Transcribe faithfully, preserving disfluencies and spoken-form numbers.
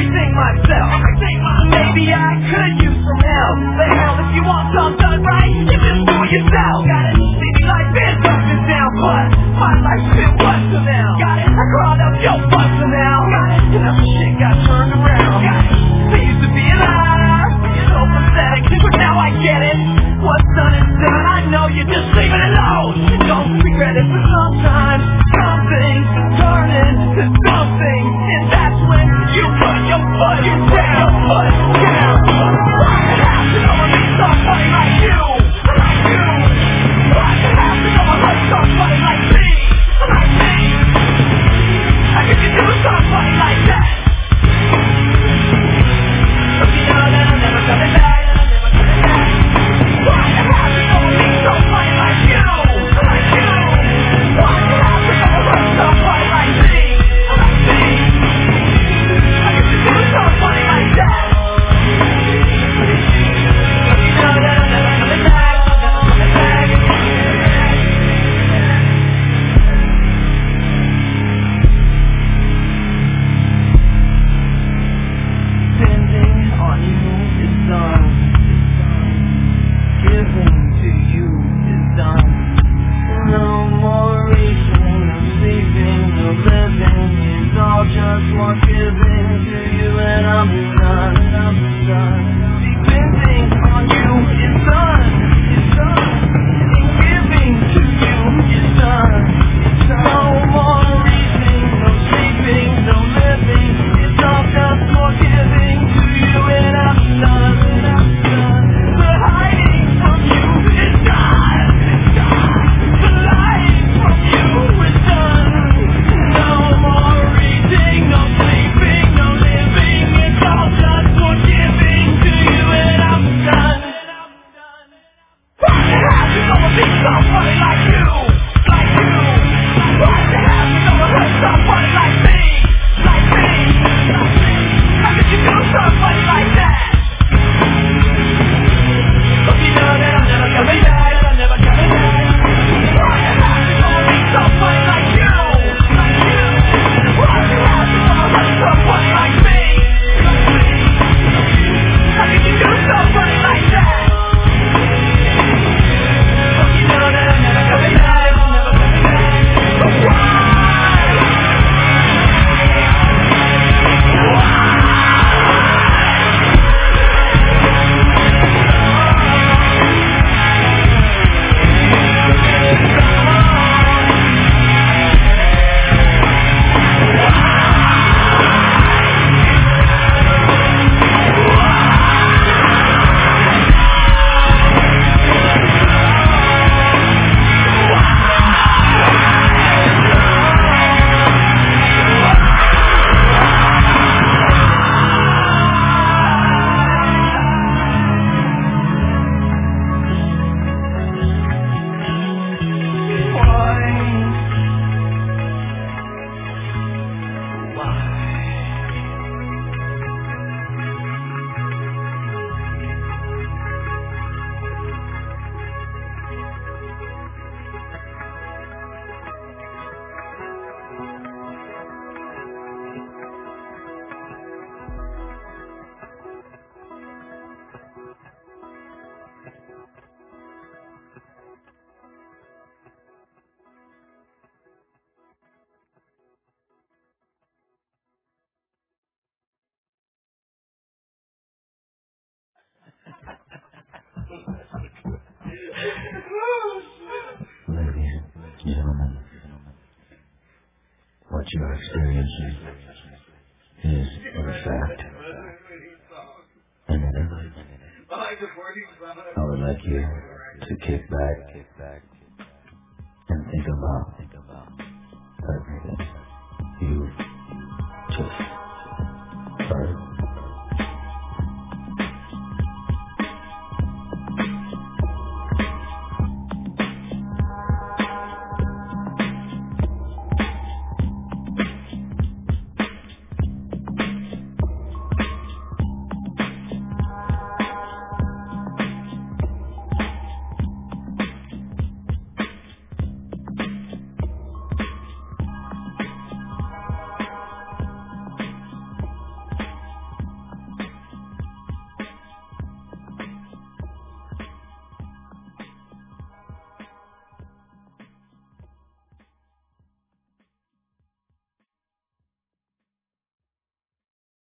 everything myself. Maybe I could use some help. The hell, if you want something done right, you just do it yourself. Got it? City life is up and down, but my life's been worse than now. Got it? I crawled up your butt for now. Got it? And now shit got turned around. Got it? They used to be alive, so pathetic, but now I get it. What's done is done. I know you just leave it alone. Don't regret it, but sometimes something turn into something, and that's when you put your foot down. Foot down. Why it have to know I need somebody like you, like you? Why it have to know I like somebody like me, like me? How could you do somebody like that? But you know that I'm never coming back. Why you have to know I need somebody like you, like you? Why you have to know I like somebody like me, like me? How could you do somebody like that? But you know that I'm never coming back, coming back. Depending on you is done. Giving to you is done. No more reason of sleeping, no living. It's all just more giving to you, and I'm done. I'm done. Depending on you is done. It's done. And giving to you is done. No more reason, no sleeping, no living. It's all just more giving to you, and I'm done. I'm done. The hiding from you is done. The lying from you is done. No more reading, no sleeping, no living. It's all just for giving to you, and I'm done. Why you have to know I need somebody like you, like you? Why you have to know I hurt somebody like me, like me? How could you do somebody like that? But you know that I'm never coming back, I'm never coming back. Why you have to know I need somebody like you, like you? Why you have to know I hurt somebody like me, like me? How could you do somebody like that? But you know that I'm never coming back, I'm never coming back. But why? Ladies and gentlemen, what you are experiencing is a fact, and it is. I would like you to kick back and think about everything you just heard.